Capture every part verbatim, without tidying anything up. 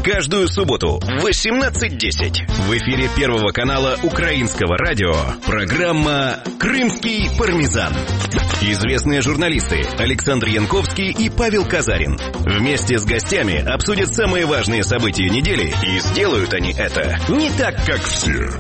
Каждую субботу в восемнадцать десять в эфире Первого канала Украинского радио программа «Крымский пармезан». Известные журналисты Александр Янковский и Павел Казарин вместе с гостями обсудят самые важные события недели, и сделают они это не так, как все.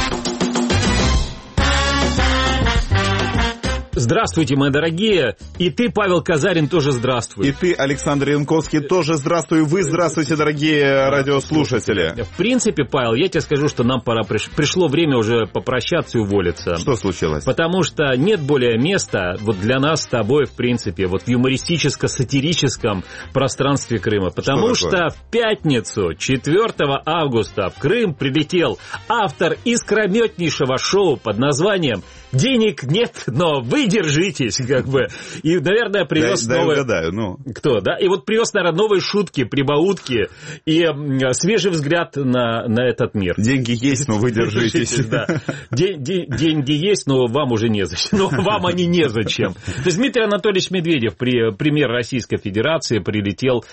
Здравствуйте, мои дорогие. И ты, Павел Казарин, тоже здравствуй. И ты, Александр Янковский, тоже здравствуй. Вы здравствуйте, дорогие радиослушатели. В принципе, Павел, я тебе скажу, что нам пора приш... пришло время уже попрощаться и уволиться. Что случилось? Потому что нет более места вот для нас с тобой, в принципе, вот в юмористическо-сатирическом пространстве Крыма. Потому что, что в пятницу, четвёртого августа, в Крым прилетел автор искрометнейшего шоу под названием «Денег нет, но вы держитесь», как бы. И, наверное, привез да, новые... Да, угадаю, ну. Кто, да? И вот привез, наверное, новые шутки, прибаутки и свежий взгляд на, на этот мир. Деньги есть, но вы держитесь. Да. Деньги есть, но вам уже незачем. Но вам они незачем. То есть Дмитрий Анатольевич Медведев, премьер Российской Федерации, прилетел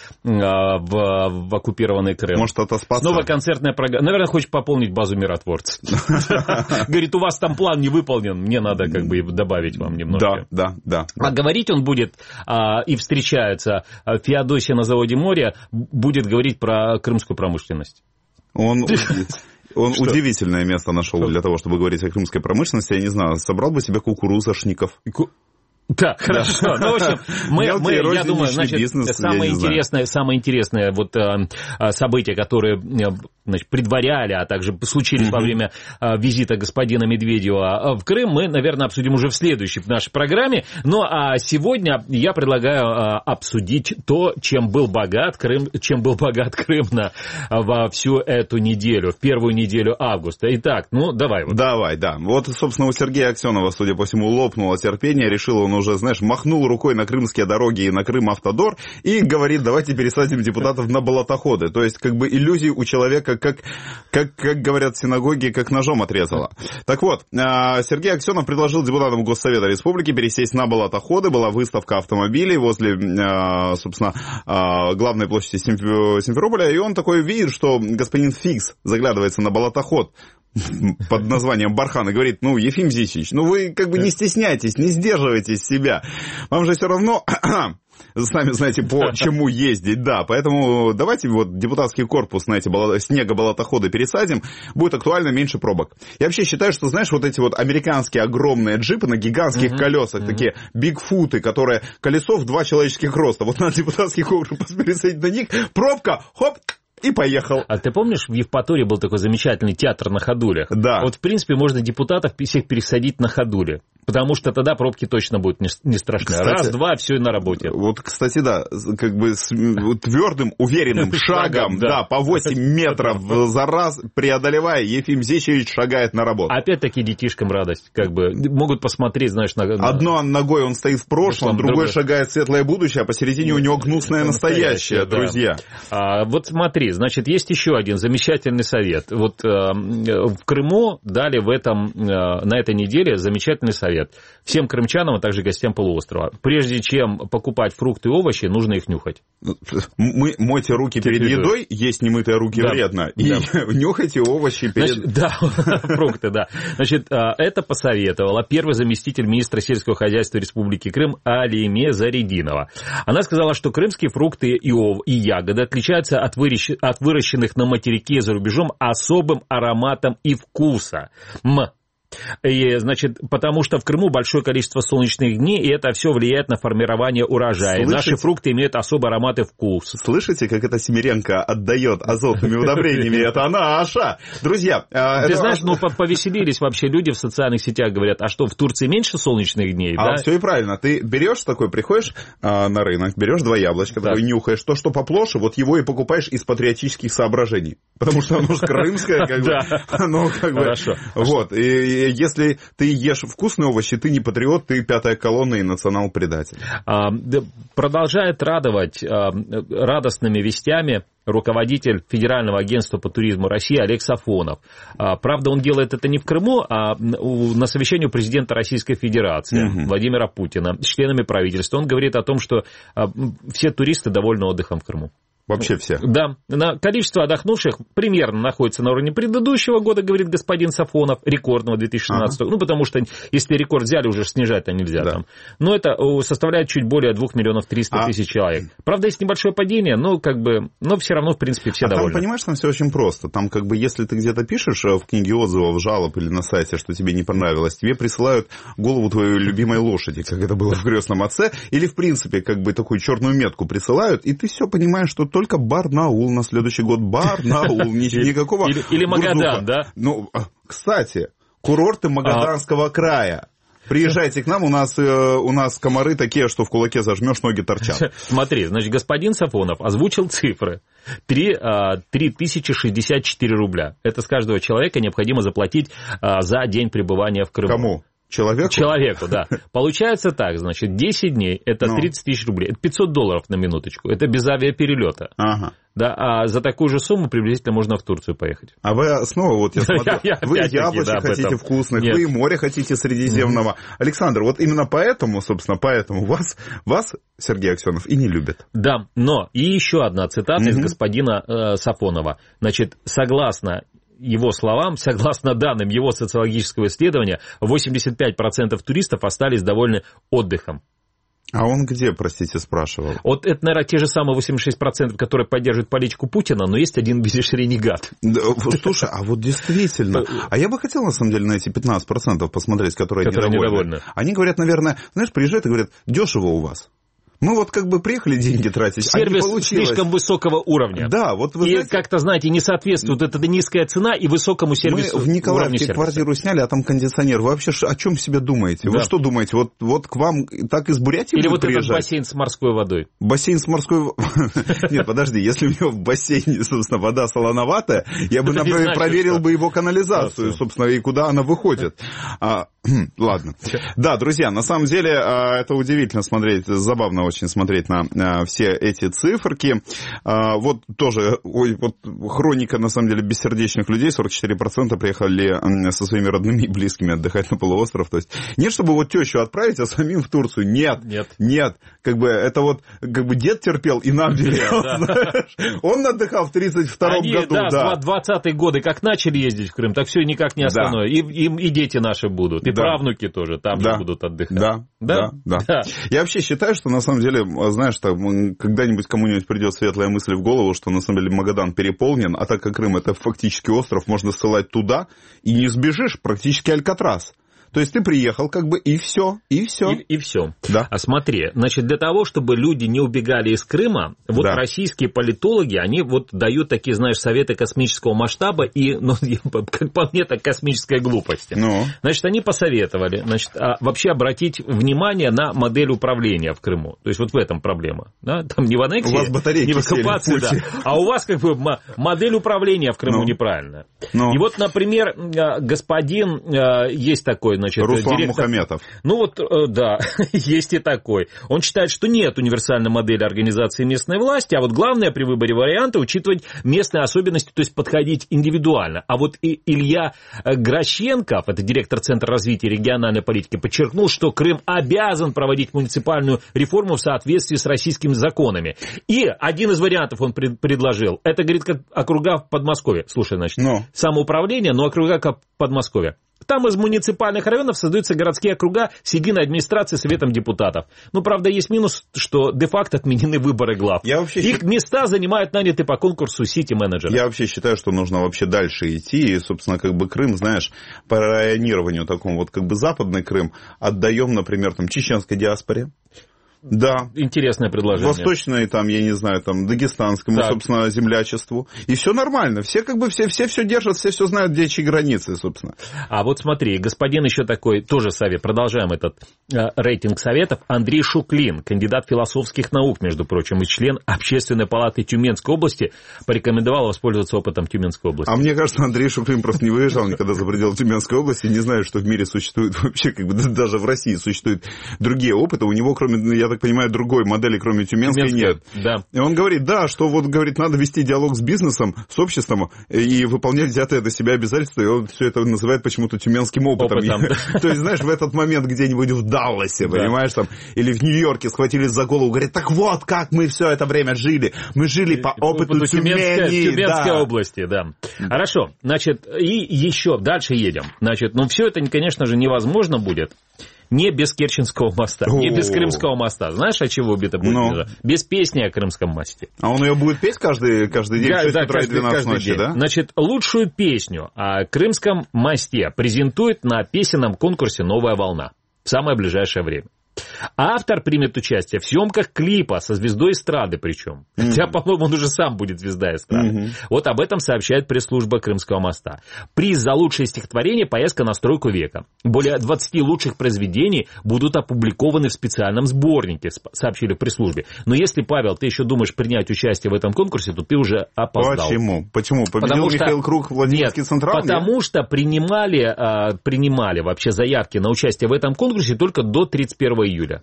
в, в оккупированный Крым. Может, отоспаться? Новая концертная программа. Наверное, хочет пополнить базу миротворцев. Говорит, у вас там план не выполнен, мне надо как бы добавить вам немножко. Да, да, да. А говорить он будет, а, и встречается Феодосия на заводе моря, будет говорить про крымскую промышленность. Он... Он что? Удивительное место нашел что? Для того, чтобы говорить о крымской промышленности. Я не знаю, собрал бы себе кукурузошников. Ку... Да, хорошо. Ну, в общем, мы, мы, я думаю, значит, бизнес, самое, интересное, самое интересное вот, а, событие, которое, значит, предваряли, а также случились mm-hmm. во время а, визита господина Медведева в Крым, мы, наверное, обсудим уже в следующей нашей программе. Ну, а сегодня я предлагаю а, обсудить то, чем был богат Крым, чем был богат Крым на, во всю эту неделю, в первую неделю августа. Итак, ну, давай. Вот. Давай, да. Вот, собственно, у Сергея Аксенова, судя по всему, лопнуло терпение, решил он уже, знаешь, махнул рукой на крымские дороги и на Крым-Автодор и говорит, давайте пересадим депутатов на болотоходы. То есть, как бы, иллюзий у человека, как, как, как говорят в синагоге, как ножом отрезало. Так вот, Сергей Аксенов предложил депутатам Госсовета Республики пересесть на болотоходы. Была выставка автомобилей возле, собственно, главной площади Симферополя, и он такой видит, что господин Фикс заглядывается на болотоход под названием Бархан и говорит, ну, Ефим Зисич, ну вы как бы не стесняйтесь, не сдерживайте себя. Вам же все равно... Сами знаете, по чему ездить, да. Поэтому давайте вот депутатский корпус на эти снегоболотоходы пересадим, будет актуально, меньше пробок. Я вообще считаю, что, знаешь, вот эти вот американские огромные джипы на гигантских uh-huh. колесах, uh-huh. такие бигфуты, которые колесо в два человеческих роста. Вот надо депутатский корпус пересадить на них, пробка, хоп, и поехал. А ты помнишь, в Евпатории был такой замечательный театр на ходулях? Да. Вот, в принципе, можно депутатов всех пересадить на ходули, потому что тогда пробки точно будут не, не страшны. Кстати, раз, два, все и на работе. Вот, кстати, да, как бы с твердым, уверенным шагом, да, по восемь метров за раз преодолевая, Ефим Зечевич шагает на работу. Опять-таки детишкам радость, как бы, могут посмотреть, знаешь, на... Одной ногой он стоит в прошлом, другой шагает в светлое будущее, а посередине у него гнусное настоящее, друзья. Вот смотри, значит, есть еще один замечательный совет. Вот э, в Крыму дали в этом, э, на этой неделе замечательный совет. Всем крымчанам, а также гостям полуострова. Прежде чем покупать фрукты и овощи, нужно их нюхать. Мы, мойте руки перед едой, есть немытые руки да. вредно. И да. нюхайте овощи перед... Значит, да, фрукты, да. Значит, это посоветовала первый заместитель министра сельского хозяйства Республики Крым Алиме Заридинова. Она сказала, что крымские фрукты и, ов... и ягоды отличаются от выращ... от выращенных на материке и за рубежом особым ароматом и вкусом. И, значит, потому что в Крыму большое количество солнечных дней, и это все влияет на формирование урожая. Слышите? Наши фрукты имеют особый аромат и вкус. Слышите, как это Семеренко отдает азотными удобрениями? Это наша! Друзья... Ты знаешь, ну, повеселились вообще люди в социальных сетях, говорят, а что, в Турции меньше солнечных дней? А все и правильно. Ты берешь такой, приходишь на рынок, берешь два яблочка, такой нюхаешь, то, что поплоше, вот его и покупаешь из патриотических соображений. Потому что оно же крымское, как бы. Оно как бы... Хорошо. Вот, и если ты ешь вкусные овощи, ты не патриот, ты пятая колонна и национал-предатель. А, продолжает радовать а, радостными вестями руководитель Федерального агентства по туризму России Олег Сафонов. А, правда, он делает это не в Крыму, а у, на совещании у президента Российской Федерации угу. Владимира Путина с членами правительства. Он говорит о том, что а, все туристы довольны отдыхом в Крыму. Вообще все. Да. Количество отдохнувших примерно находится на уровне предыдущего года, говорит господин Сафонов, рекордного две тысячи шестнадцатого. Ага. Ну, потому что если рекорд взяли, уже снижать-то нельзя. Да. Там. Но это составляет чуть более двух миллионов триста тысяч а... человек. Правда, есть небольшое падение, но как бы, но все равно, в принципе, все а довольны. Там, понимаешь, там все очень просто. Там как бы, если ты где-то пишешь в книге отзывов, жалоб или на сайте, что тебе не понравилось, тебе присылают голову твоей любимой лошади, как это было в «Крестном отце», или, в принципе, как бы такую черную метку присылают, и ты все понимаешь, что только Барнаул на следующий год. Барнаул, никакого... Или, или Магадан, да? Ну, кстати, курорты Магаданского а... края. Приезжайте к нам, у нас, у нас комары такие, что в кулаке зажмешь, ноги торчат. Смотри, значит, господин Сафонов озвучил цифры. три тысячи шестьдесят четыре рубля. Это с каждого человека необходимо заплатить за день пребывания в Крыму. Кому? Человеку? Человеку, да. Получается так, значит, десять дней, это ну. тридцать тысяч рублей, это пятьсот долларов на минуточку, это без авиаперелета. Ага. Да, а за такую же сумму приблизительно можно в Турцию поехать. А вы снова, вот я смотрю, я, я вы яблочек да, хотите вкусных, Нет. вы и море хотите средиземного. Mm-hmm. Александр, вот именно поэтому, собственно, поэтому вас, вас Сергей Аксенов и не любит. Да, но и еще одна цитата mm-hmm. из господина э, Сафонова. Значит, согласно его словам, согласно данным его социологического исследования, восемьдесят пять процентов туристов остались довольны отдыхом. А он где, простите, спрашивал? Вот это, наверное, те же самые восемьдесят шесть процентов, которые поддерживают политику Путина, но есть один, видишь, ренегат. Да, слушай, а вот действительно, а я бы хотел, на самом деле, на эти пятнадцать процентов посмотреть, которые, которые недовольны. недовольны. Они говорят, наверное, знаешь, приезжают и говорят, дешево у вас. Мы вот как бы приехали деньги тратить, сервис а не слишком высокого уровня. Да, вот вы и знаете... как-то, знаете, не соответствует эта низкая цена и высокому сервису. Мы в Николаевке квартиру сняли, а там кондиционер. Вы вообще о чем себе думаете? Да. Вы что думаете? Вот, вот к вам так из Бурятии Или вот приезжать? Этот бассейн с морской водой. Бассейн с морской... Нет, подожди, если у него в бассейне, собственно, вода солоноватая, я бы, например, проверил бы его канализацию, собственно, и куда она выходит. Ладно. Да, друзья, на самом деле это удивительно смотреть, забавно очень смотреть на все эти циферки. Вот тоже, ой, вот хроника, на самом деле, бессердечных людей. сорок четыре процента приехали со своими родными и близкими отдыхать на полуостров. То есть нет, чтобы вот тещу отправить, а самим в Турцию. Нет, нет. Нет. Как бы это вот, как бы дед терпел и нам велел, знаешь. Он отдыхал в тридцать втором Они, году. Да, да. двадцатые годы как начали ездить в Крым, так все никак не остановят. Да. И, и, и дети наши будут, и да. правнуки тоже там да. же будут отдыхать. Да. Да? Да, да. Я вообще считаю, что на самом деле, знаешь, там, когда-нибудь кому-нибудь придет светлая мысль в голову, что на самом деле Магадан переполнен, а так как Крым это фактически остров, можно ссылать туда, и не сбежишь, практически Алькатрас. То есть ты приехал, как бы, и все, и все. И, и все. Да. А смотри, значит, для того, чтобы люди не убегали из Крыма, вот да. российские политологи, они вот дают такие, знаешь, советы космического масштаба и, ну, как по мне, так космической глупости. Ну. Значит, они посоветовали, значит, а вообще обратить внимание на модель управления в Крыму. То есть вот в этом проблема. Да? Там не в аннексии, у вас батарейки не в оккупации, да, а у вас как бы модель управления в Крыму ну. неправильная. Ну. И вот, например, господин, есть такой, значит, Руслан директор... Мухаметов. Ну вот, да, есть и такой. Он считает, что нет универсальной модели организации местной власти, а вот главное при выборе варианта учитывать местные особенности, то есть подходить индивидуально. А вот и Илья Гращенков, это директор Центра развития региональной политики, подчеркнул, что Крым обязан проводить муниципальную реформу в соответствии с российскими законами. И один из вариантов он пред- предложил, это, говорит, как округа в Подмосковье. Слушай, значит, но. самоуправление, но округа как Подмосковье. Там из муниципальных районов создаются городские округа с единой администрацией, советом депутатов. Ну, правда, есть минус, что де-факто отменены выборы глав. Я вообще Их счит... места занимают нанятые по конкурсу сити-менеджеры. Я вообще считаю, что нужно вообще дальше идти. И, собственно, как бы Крым, знаешь, по районированию такому, вот как бы западный Крым отдаем, например, там, чеченской диаспоре. Да. Интересное предложение. Восточной, там, я не знаю, там, дагестанскому, так. собственно, землячеству. И все нормально. Все как бы, все, все все держат, все все знают, где чьи границы, собственно. А вот смотри, господин еще такой, тоже совет, продолжаем этот э, рейтинг советов. Андрей Шуклин, кандидат философских наук, между прочим, и член Общественной палаты Тюменской области, порекомендовал воспользоваться опытом Тюменской области. А мне кажется, Андрей Шуклин просто не выезжал никогда за пределы Тюменской области, не знаю, что в мире существует вообще, как бы даже в России существуют другие опыты. У него, кроме, я я так понимаю, другой модели, кроме тюменской, Тюменская, нет. Да. И он говорит, да, что вот, говорит, надо вести диалог с бизнесом, с обществом и выполнять взятые на себя обязательства, и он все это называет почему-то тюменским опытом. Опытом, да. То есть, знаешь, в этот момент где-нибудь в Далласе, понимаешь, там, или в Нью-Йорке схватились за голову, говорят, так вот, как мы все это время жили. Мы жили по опыту, опыту Тюмени. Тюменской да. области, да. Хорошо, значит, и еще дальше едем. Значит, ну все это, конечно же, невозможно будет не без Керченского моста, О-о-о. не без Крымского моста. Знаешь, от чего это будет? Ну. Без песни о Крымском мосте. А он ее будет петь каждый, каждый день, да, в шесть утра и двенадцать ночи, да? Значит, лучшую песню о Крымском мосте презентует на песенном конкурсе «Новая волна» в самое ближайшее время. Автор примет участие в съемках клипа со звездой эстрады причем. Mm-hmm. Хотя, по-моему, он уже сам будет звезда эстрады. Mm-hmm. Вот об этом сообщает пресс-служба Крымского моста. Приз за лучшее стихотворение «Поездка на стройку века». Более двадцати лучших произведений будут опубликованы в специальном сборнике, сообщили в пресс-службе. Но если, Павел, ты еще думаешь принять участие в этом конкурсе, то ты уже опоздал. Почему? Почему? Победил потому Михаил что... Круг, Владимирский Централ? Потому нет? что принимали, принимали вообще заявки на участие в этом конкурсе только до тридцать первого июля.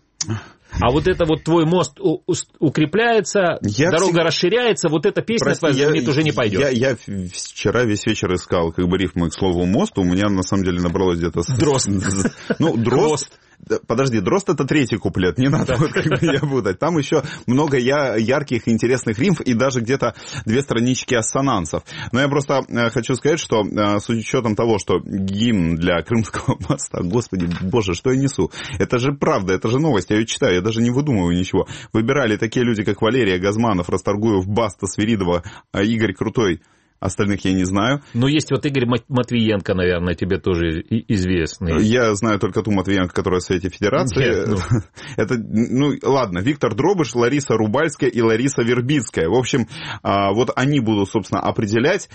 А вот это вот твой мост у, у, укрепляется, я дорога всегда... расширяется, вот эта песня Прости, твоя я, уже не пойдет. Я, я вчера весь вечер искал как бы рифмы к слову мост, у меня на самом деле набралось где-то... Дрозд. Ну, дрозд. Подожди, дрозд это третий куплет, не надо вот как бы я путать. Там еще много я, ярких, интересных рифм и даже где-то две странички ассонансов. Но я просто хочу сказать, что с учетом того, что гимн для Крымского моста, господи, боже, что я несу, это же правда, это же новость, я ее читаю, я даже не выдумываю ничего. Выбирали такие люди, как Валерия Газманов, Расторгуев, Баста, Свиридова, Игорь Крутой. Остальных я не знаю. Но есть вот Игорь Матвиенко, наверное, тебе тоже известный. Я знаю только ту Матвиенко, которая в Совете Федерации. Нет, ну... Это, ну, ладно, Виктор Дробыш, Лариса Рубальская и Лариса Вербицкая. В общем, вот они будут, собственно, определять,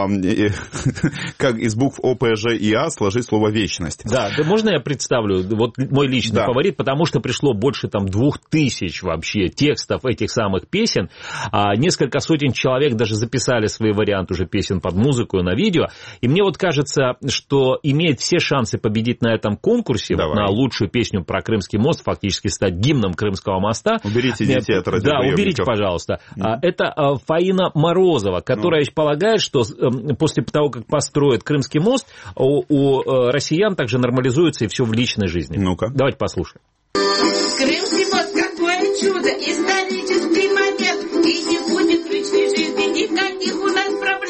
как из букв О, П, Ж и А сложить слово «вечность». Да, да, можно я представлю? Вот мой личный да. фаворит, потому что пришло больше там двух тысяч вообще текстов этих самых песен. Несколько сотен человек даже записали свои варианты уже песен под музыку, на видео. И мне вот кажется, что имеет все шансы победить на этом конкурсе, вот на лучшую песню про Крымский мост, фактически стать гимном Крымского моста. Уберите детей от радиоприемников. Да, уберите, пожалуйста. Mm-hmm. Это Фаина Морозова, которая mm-hmm. полагает, что после того, как построят Крымский мост, у, у россиян также нормализуется и все в личной жизни. Ну-ка. Давайте послушаем. Крымский мост, какое чудо, исторический момент, и не будет в личной жизни никаких у нас проблем.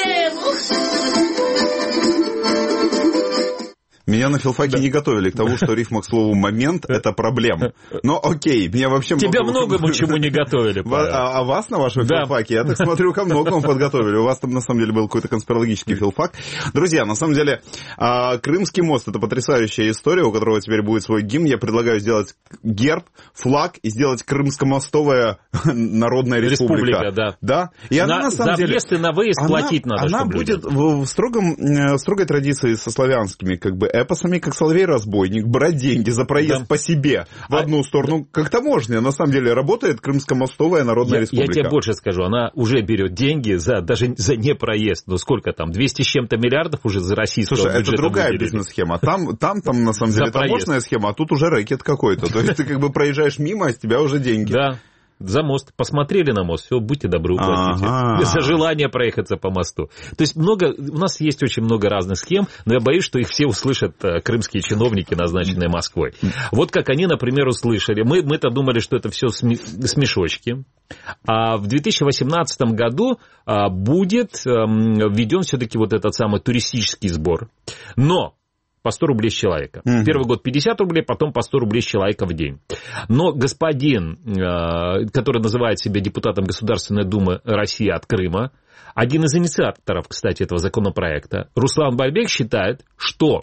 Меня на филфаке не готовили к тому, что рифма к слову «момент» — это проблема. Но окей, меня вообще... Тебя многому чему не готовили. А, а вас на вашем да. филфаке, я так смотрю, ко многому подготовили. У вас там на самом деле был какой-то конспирологический филфак. Друзья, на самом деле, Крымский мост — это потрясающая история, у которого теперь будет свой гимн. Я предлагаю сделать герб, флаг и сделать Крымско-мостовая народная республика. Республика, да. Да? И она, на, на самом за деле... въезд и на выезд она, платить надо, Она будет в, в, строгом, в строгой традиции со славянскими, как бы, эпосами, как Соловей-разбойник, брать деньги за проезд да. по себе в а... одну сторону, как таможня. На самом деле работает Крымско-мостовая народная я, республика. Я тебе больше скажу, она уже берет деньги за, даже за непроезд. Ну сколько там, двести с чем-то миллиардов уже за российского Слушай, бюджета это другая выделили. бизнес-схема. Там, там, там на самом деле таможенная схема, а тут уже рэкет какой-то. То есть ты как бы проезжаешь мимо, а с тебя уже деньги. Да. За мост. Посмотрели на мост, все, будьте добры, уплатите. Ага. За желание проехаться по мосту. То есть много, у нас есть очень много разных схем, но я боюсь, что их все услышат крымские чиновники, назначенные Москвой. Вот как они, например, услышали. Мы, мы-то думали, что это все смешочки. А в две тысячи восемнадцатом году будет введен все-таки вот этот самый туристический сбор. Но по сто рублей с человека. Mm-hmm. Первый год пятьдесят рублей, потом по сто рублей с человека в день. Но господин, который называет себя депутатом Государственной Думы России от Крыма, один из инициаторов, кстати, этого законопроекта, Руслан Бальбек, считает, что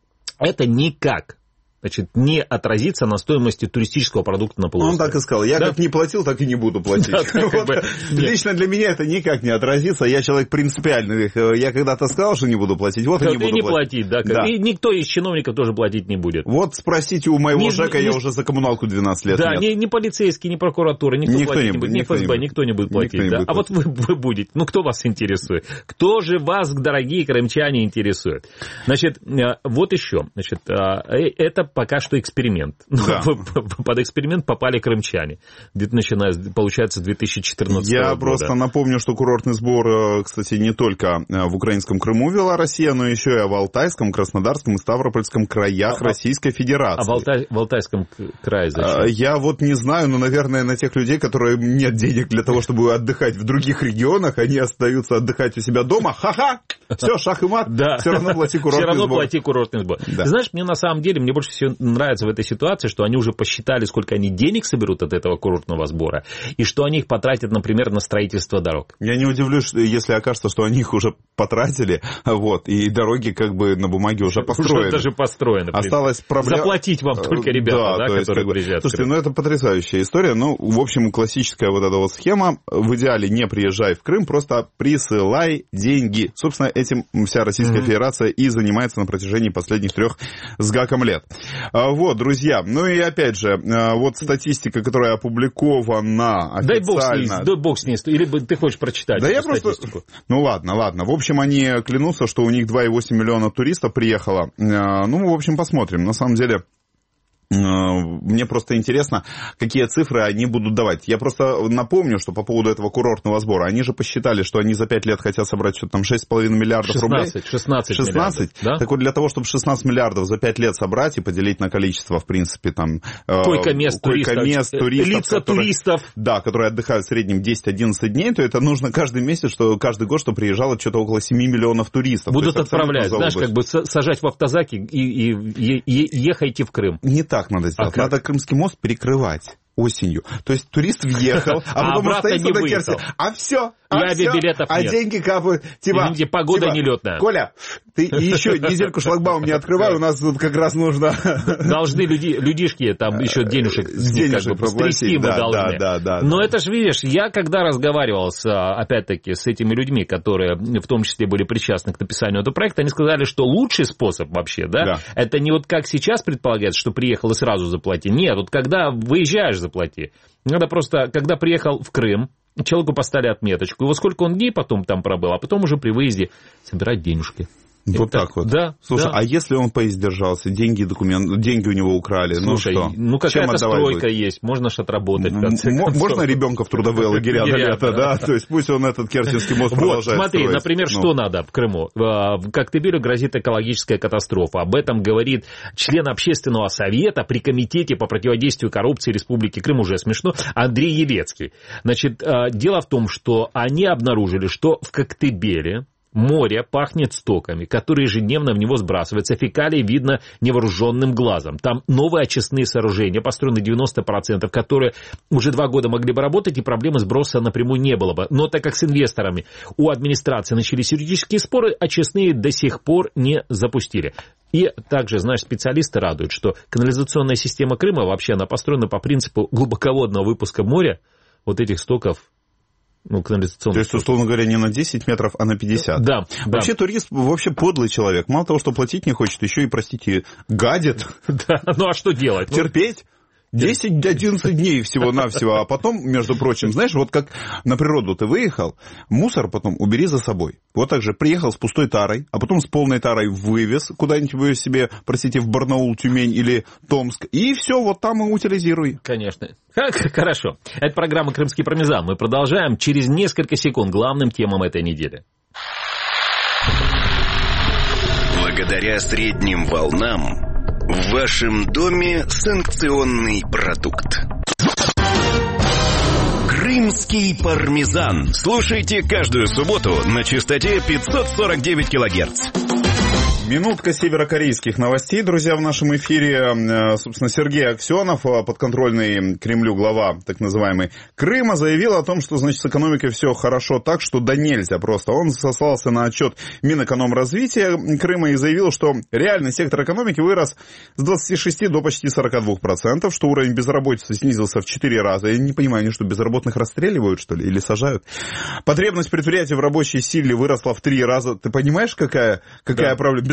это никак, значит, не отразится на стоимости туристического продукта на полуострове. Он так и сказал. Я да? как не платил, так и не буду платить. Да, вот. бы, Лично для меня это никак не отразится. Я человек принципиальный. Я когда-то сказал, что не буду платить, вот и не буду не платить. платить да, да. И никто из чиновников тоже платить не будет. Вот спросите у моего не, ЖЭКа, не, я уже за коммуналку двенадцать лет Да, нет. ни, ни полицейский, ни прокуратура, никто, никто платить не будет. Ни эф эс бэ, никто не будет платить. Да. Будет а вот вы, вы будете. Ну, кто вас интересует? Кто же вас, дорогие крымчане, интересует? Значит, вот еще. Значит, это пока что эксперимент. Да. Под эксперимент попали крымчане. Где-то начиная, получается, с две тысячи четырнадцатого года. Я просто напомню, что курортный сбор, кстати, не только в украинском Крыму вела Россия, но еще и в Алтайском, Краснодарском и Ставропольском краях а, Российской Федерации. А в, Алтай, в Алтайском крае зачем? Я вот не знаю, но, наверное, на тех людей, которые нет денег для того, чтобы отдыхать в других регионах, они остаются отдыхать у себя дома. Ха-ха! Все, шах и мат, да. Все равно плати курортный Все равно сбор. плати курортный сбор. Да. Ты знаешь, мне на самом деле, мне больше всего нравится в этой ситуации, что они уже посчитали, сколько они денег соберут от этого курортного сбора, и что они их потратят, например, на строительство дорог. Я не удивлюсь, если окажется, что они их уже потратили, вот, и дороги как бы на бумаге уже построены. Уже даже построены. Осталась проблема... Заплатить вам только ребята, да, да, которые есть, приезжают. Слушайте, ну это потрясающая история. Ну, в общем, классическая вот эта вот схема. В идеале не приезжай в Крым, просто присылай деньги. Собственно, этим вся Российская mm-hmm. Федерация и занимается на протяжении последних трех с гаком лет. Вот, друзья. Ну и опять же, вот статистика, которая опубликована официально. Дай бог с ней, дай бог с ней. Или ты хочешь прочитать да эту я статистику? Просто... Ну ладно, ладно. В общем, они клянутся, что у них два и восемь миллиона туристов приехало. Ну, в общем, посмотрим. На самом деле... Мне просто интересно, какие цифры они будут давать. Я просто напомню, что по поводу этого курортного сбора, они же посчитали, что они за пять лет хотят собрать что-то там шесть с половиной миллиардов рублей. шестнадцать, шестнадцать? Да? Так вот, для того, чтобы шестнадцать миллиардов за пять лет собрать и поделить на количество, в принципе, там... Койко-мест койко-мест, туристов. туристов. Лица которые, туристов. Да, которые отдыхают в среднем десять-одиннадцать дней, то это нужно каждый месяц, что каждый год, что приезжало что-то около семь миллионов туристов. Будут отправлять, знаешь, как бы сажать в автозаки и, и, и, и ехайте в Крым. Не так надо сделать. А надо Крымский мост перекрывать осенью. То есть турист въехал, а, а потом остается на Керчи. А все. А, авиабилетов а нет. деньги капают. Типа, Извините, погода типа, нелетная. Коля, ты еще недельку шлагбаум не открывай, у нас тут как раз нужно... Должны люди, людишки там еще денежек, денежек как бы, стрясти мы да, должны. Да, да, да, Но да. это же, видишь, я когда разговаривал, с, опять-таки, с этими людьми, которые в том числе были причастны к написанию этого проекта, они сказали, что лучший способ вообще, да, да. это не вот как сейчас предполагается, что приехал и сразу заплати. Нет, вот когда выезжаешь, заплати. Надо просто, когда приехал в Крым, человеку поставили отметочку, и вот сколько он дней потом там пробыл, а потом уже при выезде собирать денежки. Вот это, так вот. Да. Слушай, да. а если он поиздержался, деньги, документ, деньги у него украли, Слушай, ну что? Ну какая-то стройка будет? Есть, можно ж отработать. Можно ребенка в трудовые лагеря на лето, да? То есть пусть он этот Керченский мост продолжает Вот, смотри, строить. Например, ну. что надо в Крыму? В Коктебелю грозит экологическая катастрофа. Об этом говорит член общественного совета при комитете по противодействию коррупции Республики Крым, уже смешно, Андрей Елецкий. Значит, дело в том, что они обнаружили, что в Коктебеле море пахнет стоками, которые ежедневно в него сбрасываются. Фекалии видно невооруженным глазом. Там новые очистные сооружения, построены девяносто процентов, которые уже два года могли бы работать, и проблемы сброса напрямую не было бы. Но так как с инвесторами у администрации начались юридические споры, очистные до сих пор не запустили. И также, знаешь, специалисты радуют, что канализационная система Крыма вообще она построена по принципу глубоководного выпуска моря вот этих стоков. Ну, канализационный. То есть, условно говоря, не на десять метров, а на пятьдесят. Да. Вообще да. турист вообще подлый человек. Мало того, что платить не хочет, еще и, простите, гадит. Да, ну а что делать? Терпеть. десять-одиннадцать дней всего-навсего, а потом, между прочим, знаешь, вот как на природу ты выехал, мусор потом убери за собой. Вот так же приехал с пустой тарой, а потом с полной тарой вывез куда-нибудь вы себе, простите, в Барнаул, Тюмень или Томск, и все, вот там и утилизируй. Конечно. Хорошо. Это программа «Крымский пармезан». Мы продолжаем через несколько секунд главным темам этой недели. Благодаря средним волнам в вашем доме санкционный продукт. Крымский пармезан. Слушайте каждую субботу на частоте пятьсот сорок девять килогерц. Минутка северокорейских новостей, друзья, в нашем эфире. Собственно, Сергей Аксенов, подконтрольный Кремлю глава так называемый Крыма, заявил о том, что, значит, с экономикой все хорошо так, что да нельзя просто. Он сослался на отчет Минэкономразвития Крыма и заявил, что реальный сектор экономики вырос с двадцати шести до почти сорока двух процентов, что уровень безработицы снизился в четыре раза. Я не понимаю, они что, безработных расстреливают, что ли, или сажают? Потребность предприятий в рабочей силе выросла в три раза. Ты понимаешь, какая, какая да. проблема?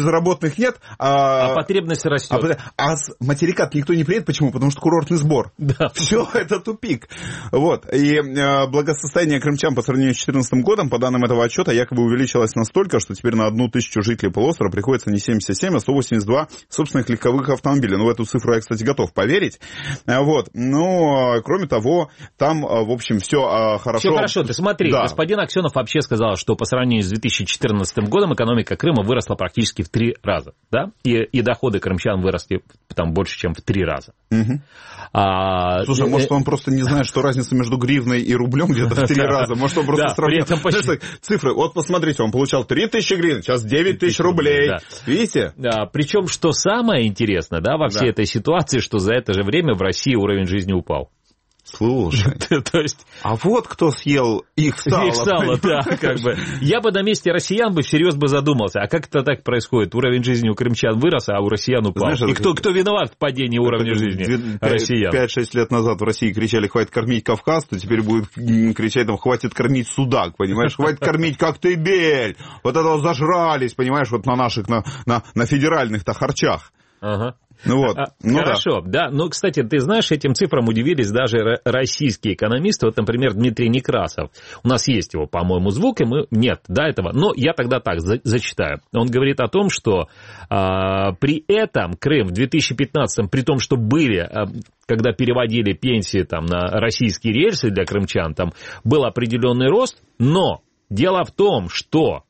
безработных нет. А, а потребность растет. А, а с материка никто не приедет. Почему? Потому что курортный сбор. Да. Все, это тупик. Вот. И э, благосостояние крымчан по сравнению с две тысячи четырнадцатым годом, по данным этого отчета, якобы увеличилось настолько, что теперь на одну тысячу жителей полуострова приходится не семьдесят семь, а сто восемьдесят два собственных легковых автомобиля. Ну, в эту цифру я, кстати, готов поверить. Вот. Но, кроме того, там, в общем, все хорошо. Все хорошо. Ты смотри, да. Господин Аксенов вообще сказал, что по сравнению с две тысячи четырнадцатым годом экономика Крыма выросла практически в три раза. Да? И, и доходы крымчан выросли там больше, чем в три раза. Угу. А, Слушай, э... может, он просто не знает, что разница между гривной и рублем где-то в три раза. Может, он просто сравнил цифры. Вот, посмотрите, он получал три тысячи гривен, сейчас девять тысяч рублей. Видите? Причем, что самое интересное, да, во всей этой ситуации, что за это же время в России уровень жизни упал. Слушай, то есть, а вот кто съел их сало. Их сало, да, как бы. Я бы на месте россиян бы всерьез бы задумался, а как это так происходит? Уровень жизни у крымчан вырос, а у россиян упал. Знаешь, и кто, кто виноват в падении уровня жизни россиян? пять-шесть лет назад в России кричали «хватит кормить Кавказ», то теперь будет кричать там «хватит кормить Судак», понимаешь? «Хватит кормить Коктебель». Вот этого зажрались, понимаешь, вот на наших, на, на, на федеральных-то харчах. Ага. Ну вот. А, ну хорошо, да. да. Ну, кстати, ты знаешь, этим цифрам удивились даже российские экономисты. Вот, например, Дмитрий Некрасов. У нас есть его, по-моему, звук, и мы... Нет, до этого. Но я тогда так за... зачитаю. Он говорит о том, что а, при этом Крым в две тысячи пятнадцатом, при том, что были... А, когда переводили пенсии там, на российские рельсы для крымчан, там был определенный рост, но дело в том, что...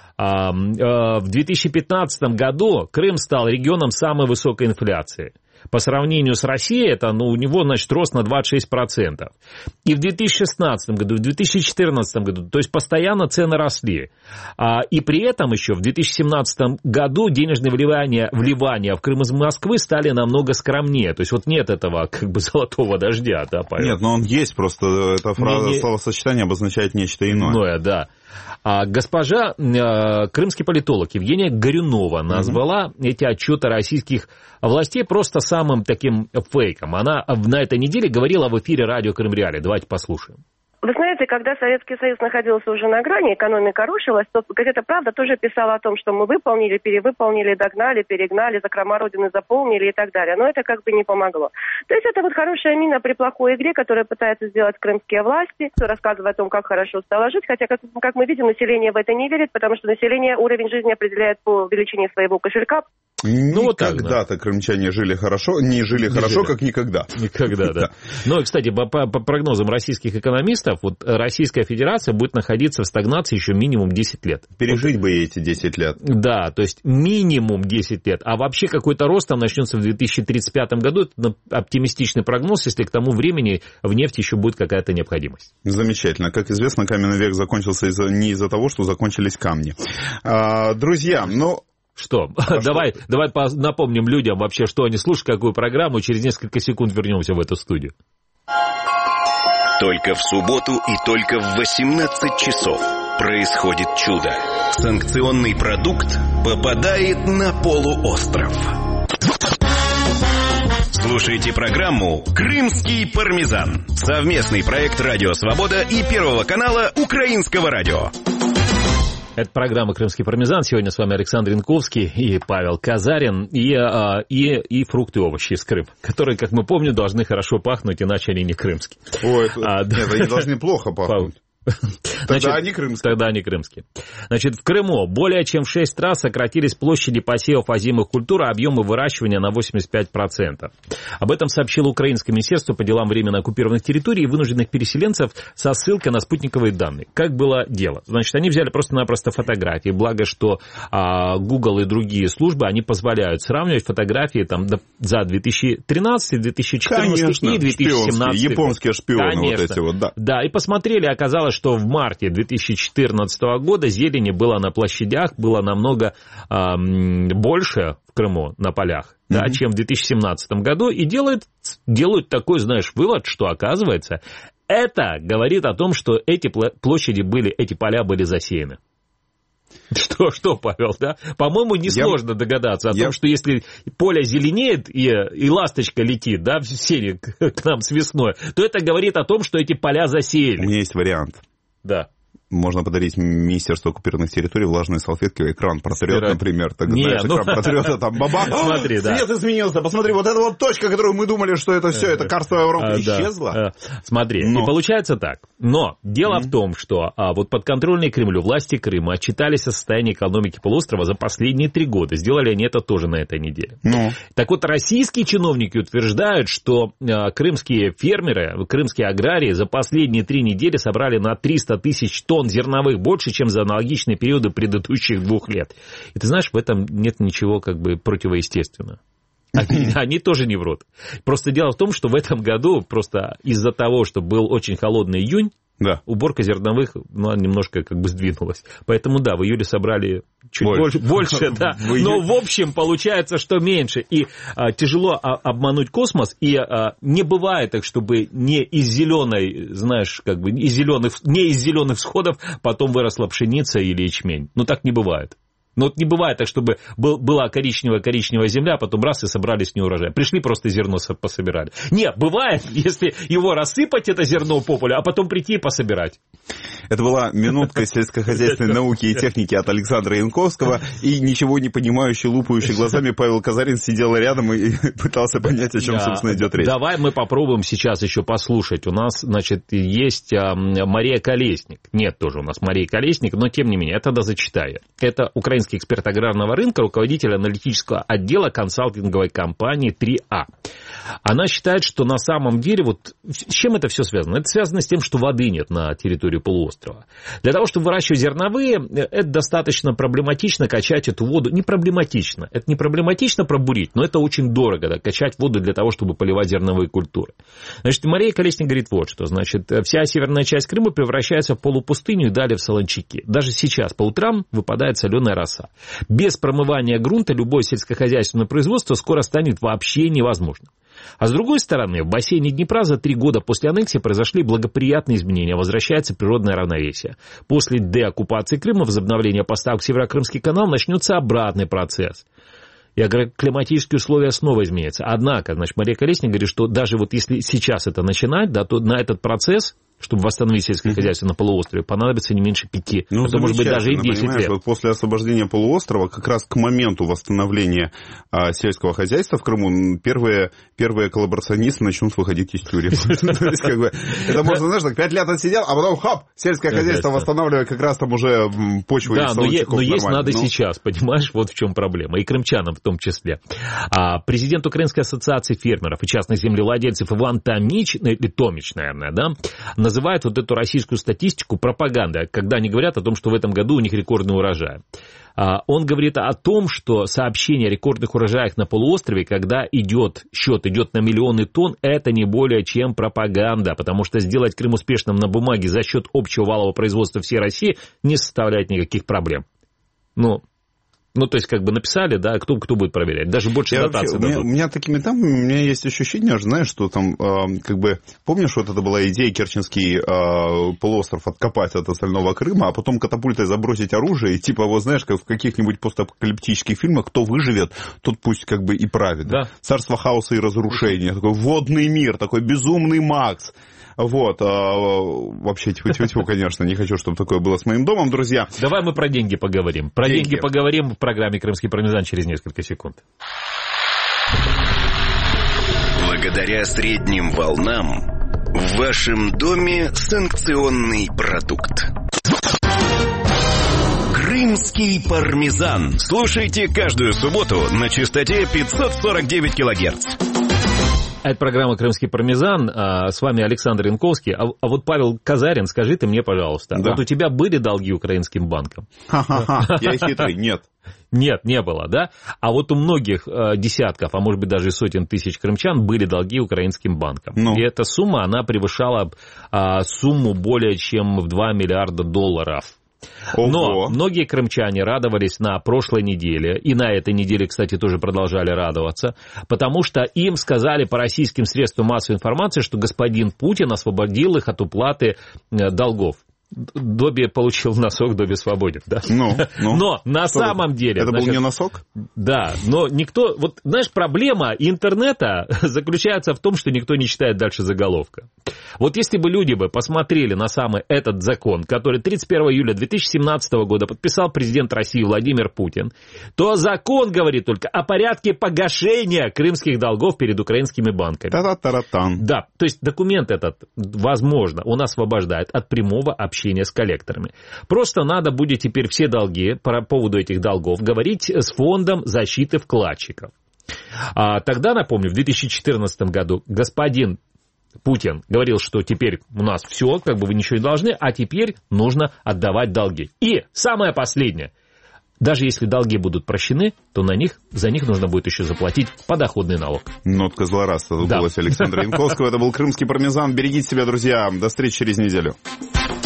В две тысячи пятнадцатом году Крым стал регионом самой высокой инфляции. По сравнению с Россией, это, ну, у него, значит, рост на двадцать шесть процентов. И в две тысячи шестнадцатом году, в две тысячи четырнадцатом году, то есть постоянно цены росли. И при этом еще в две тысячи семнадцатом году денежные вливания, вливания в Крым из Москвы стали намного скромнее. То есть вот нет этого как бы золотого дождя, да, Павел? Нет, но он есть, просто эта фраза, не, словосочетание обозначает нечто иное. Иное, да. А госпожа, э, крымский политолог Евгения Горюнова назвала mm-hmm. эти отчеты российских властей просто самым таким фейком. Она на этой неделе говорила в эфире радио Крым-Реалии. Давайте послушаем. Вы знаете, когда Советский Союз находился уже на грани, экономика рушилась, то газета «Правда» тоже писала о том, что мы выполнили, перевыполнили, догнали, перегнали, закрома Родины заполнили и так далее. Но это как бы не помогло. То есть это вот хорошая мина при плохой игре, которая пытаются сделать крымские власти, рассказывая о том, как хорошо стало жить. Хотя, как, как мы видим, население в это не верит, потому что население уровень жизни определяет по величине своего кошелька. Ну, вот когда-то крымчане жили хорошо, не жили не хорошо, жили. Как никогда. Никогда, да. Ну, и, кстати, по, по прогнозам российских экономистов, вот Российская Федерация будет находиться в стагнации еще минимум десять лет. Пережить бы эти десять лет. Да, то есть минимум десять лет. А вообще какой-то рост там начнется в две тысячи тридцать пятом году. Это оптимистичный прогноз, если к тому времени в нефти еще будет какая-то необходимость. Замечательно. Как известно, каменный век закончился из-за, не из-за того, что закончились камни. А, друзья, ну... Что? А давай, что? давай напомним людям вообще, что они слушают, какую программу. Через несколько секунд вернемся в эту студию. Только в субботу и только в восемнадцать часов происходит чудо. Санкционный продукт попадает на полуостров. Слушайте программу «Крымский пармезан». Совместный проект «Радио Свобода» и Первого канала Украинского радио. Это программа «Крымский пармезан». Сегодня с вами Александр Янковский и Павел Казарин. И, и, и фрукты и овощи из Крыма, которые, как мы помним, должны хорошо пахнуть, иначе они не крымские. Ой, это, а, нет, они должны плохо пахнуть. Тогда Значит, они крымские. Тогда они крымские. Значит, в Крыму более чем в шесть раз сократились площади посевов озимых культур, а объемы выращивания на восемьдесят пять процентов. Об этом сообщило Украинское министерство по делам временно оккупированных территорий и вынужденных переселенцев со ссылкой на спутниковые данные. Как было дело? Значит, они взяли просто-напросто фотографии. Благо, что а, Google и другие службы, они позволяют сравнивать фотографии там, за две тысячи тринадцатый, две тысячи четырнадцатый Конечно, и две тысячи семнадцатый. Японские шпионы. Конечно. Вот эти вот, да. Да, и посмотрели, оказалось, что в марте две тысячи четырнадцатого года зелени было на площадях, было намного э, больше в Крыму на полях, mm-hmm. да, чем в две тысячи семнадцатом году. И делают, делают такой, знаешь, вывод, что, оказывается, это говорит о том, что эти площади были, эти поля были засеяны. Что, что, Павел, да? По-моему, несложно я... догадаться о я... том, что если поле зеленеет и, и ласточка летит, да, в сене к нам с весной, то это говорит о том, что эти поля засеяли. У меня есть вариант. Да. Можно подарить Министерству оккупированных территорий влажные салфетки, экран протрет, например. Так, не, знаешь, ну... экран протрет, а там бабах. Смотри, да. Свет изменился. Посмотри, вот эта вот точка, которую мы думали, что это все, это карстовая воронка, а, исчезла. Да. Смотри, Но. и получается так. Но дело mm-hmm. в том, что а, вот подконтрольные Кремлю власти Крыма отчитались о состоянии экономики полуострова за последние три года. Сделали они это тоже на этой неделе. No. Так вот, российские чиновники утверждают, что а, крымские фермеры, крымские аграрии за последние три недели собрали на триста тысяч тонн зерновых больше, чем за аналогичные периоды предыдущих двух лет. И ты знаешь, в этом нет ничего как бы противоестественного. Они, они тоже не врут. Просто дело в том, что в этом году просто из-за того, что был очень холодный июнь, да. уборка зерновых ну, немножко как бы сдвинулась. Поэтому да, в июле собрали чуть больше, больше да. Но в общем получается, что меньше. И а, тяжело а, обмануть космос. И а, не бывает так, чтобы не из зеленой, знаешь, как бы из зеленых, не из зеленых всходов потом выросла пшеница или ячмень. Ну так не бывает. Но вот не бывает так, чтобы был, была коричневая-коричневая земля, а потом раз и собрали с нее урожай. Пришли, просто зерно пособирали. Нет, бывает, если его рассыпать, это зерно по полю, а потом прийти и пособирать. Это была минутка сельскохозяйственной науки и техники от Александра Янковского. И ничего не понимающий, лупающий глазами Павел Казарин сидел рядом и пытался понять, о чем, да, собственно, идет речь. Давай мы попробуем сейчас еще послушать. У нас, значит, есть Мария Колесник. Нет тоже у нас Марии Колесник, но тем не менее, я тогда зачитаю. Это украинский эксперт аграрного рынка, руководитель аналитического отдела консалтинговой компании три А. Она считает, что на самом деле, вот с чем это все связано? Это связано с тем, что воды нет на территории полуострова. Для того, чтобы выращивать зерновые, это достаточно проблематично качать эту воду. Не проблематично. Это не проблематично пробурить, но это очень дорого, да, качать воду для того, чтобы поливать зерновые культуры. Значит, Мария Колесник говорит вот что. Значит, вся северная часть Крыма превращается в полупустыню и далее в солончаки. Даже сейчас по утрам выпадает соленая роса. Без промывания грунта любое сельскохозяйственное производство скоро станет вообще невозможным. А с другой стороны, в бассейне Днепра за три года после аннексии произошли благоприятные изменения, возвращается природное равновесие. После деоккупации Крыма, возобновления поставок в Северокрымский канал, начнется обратный процесс. И климатические условия снова изменятся. Однако, значит, Мария Колесник говорит, что даже вот если сейчас это начинать, да, то на этот процесс, чтобы восстановить сельское хозяйство на полуострове, понадобится не меньше пяти, ну, это может быть даже и десять лет. Вот после освобождения полуострова, как раз к моменту восстановления а, сельского хозяйства в Крыму, первые, первые коллаборационисты начнут выходить из тюрем. Это можно, знаешь, так пять лет отсидел, а потом, хоп, сельское хозяйство восстанавливая как раз там уже почву и солончаков. Да, но есть надо сейчас, понимаешь, вот в чем проблема, и крымчанам в том числе. Президент Украинской ассоциации фермеров и частных землевладельцев Иван Томич, или Томич, наверное, да, называют вот эту российскую статистику пропагандой, когда они говорят о том, что в этом году у них рекордный урожай. Он говорит о том, что сообщение о рекордных урожаях на полуострове, когда идет счет, идет на миллионы тонн, это не более чем пропаганда, потому что сделать Крым успешным на бумаге за счет общего валового производства всей России не составляет никаких проблем. Ну... Ну, то есть, как бы написали, да, кто, кто будет проверять? Даже больше дотаций дадут. У меня, у меня такими там, у меня есть ощущение, знаешь, что там, э, как бы, помнишь, вот это была идея Керченский э, полуостров откопать от остального Крыма, а потом катапультой забросить оружие, и типа, вот знаешь, как в каких-нибудь постапокалиптических фильмах, кто выживет, тот пусть как бы и правит. Да. Царство хаоса и разрушения, такой водный мир, такой безумный Макс. Вот, а, вообще, тьфу-тьфу-тьфу, конечно, не хочу, чтобы такое было с моим домом, друзья. Давай мы про деньги поговорим. Про деньги, деньги поговорим в программе «Крымский пармезан» через несколько секунд. Благодаря средним волнам в вашем доме санкционный продукт. Крымский пармезан. Слушайте каждую субботу на частоте пятьсот сорок девять килогерц. Это программа «Крымский пармезан». С вами Александр Янковский. А, а вот, Павел Казарин, скажи ты мне, пожалуйста, да. Вот у тебя были долги украинским банкам? Ха-ха-ха, я хитрый, нет. Нет, не было, да? А вот у многих э, десятков, а может быть даже сотен тысяч крымчан были долги украинским банкам. Ну. И эта сумма, она превышала э, сумму более чем в два миллиарда долларов. Ого. Но многие крымчане радовались на прошлой неделе, и на этой неделе, кстати, тоже продолжали радоваться, потому что им сказали по российским средствам массовой информации, что господин Путин освободил их от уплаты долгов. Добби получил носок, Добби свободен, да? Ну, ну. Но на Что самом это? деле... Это значит, был не носок? Да, но никто... Вот, знаешь, проблема интернета заключается в том, что никто не читает дальше заголовка. Вот если бы люди бы посмотрели на самый этот закон, который тридцать первого июля две тысячи семнадцатого года подписал президент России Владимир Путин, то закон говорит только о порядке погашения крымских долгов перед украинскими банками. Та-та-та-та-тан. Да, то есть документ этот, возможно, он освобождает от прямого общения с коллекторами. Просто надо будет теперь все долги, по поводу этих долгов, говорить с фондом защиты вкладчиков. А тогда, напомню, в две тысячи четырнадцатом году господин Путин говорил, что теперь у нас все, как бы вы ничего не должны, а теперь нужно отдавать долги. И самое последнее. Даже если долги будут прощены, то на них, за них нужно будет еще заплатить подоходный налог. Нотка злорадства в голосе Александра Янковского. Это был «Крымский пармезан». Берегите себя, друзья. До встречи через неделю.